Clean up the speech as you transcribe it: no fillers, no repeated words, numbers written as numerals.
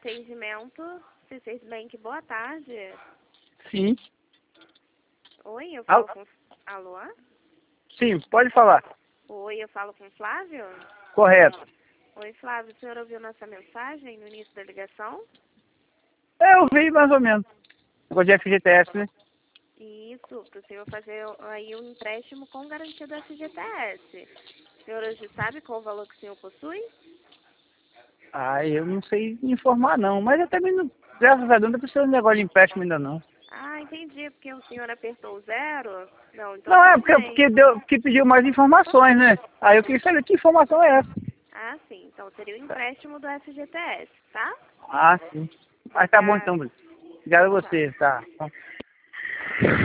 Atendimento, C6 Bank, boa tarde. Sim. Oi, eu falo com... Alô? Sim, pode falar. Oi, eu falo com Flávio? Correto. Oi, Flávio, o senhor ouviu nossa mensagem no início da ligação? Eu vi mais ou menos. Negócio de FGTS, né? Isso, para o senhor fazer aí um empréstimo com garantia do FGTS. O senhor hoje sabe qual o valor que o senhor possui? Ah, eu não sei informar não, mas eu também não, graças a Deus, não precisa de negócio de empréstimo ainda não. Ah, entendi, porque o senhor apertou o zero? Não, então Não, é tudo bem. porque pediu mais informações, né? Aí eu queria saber que informação é essa. Ah, sim, então seria o empréstimo do FGTS, tá? Ah, sim. Mas tá bom Ah, então, Bruno. Obrigado a então tá. você, tá.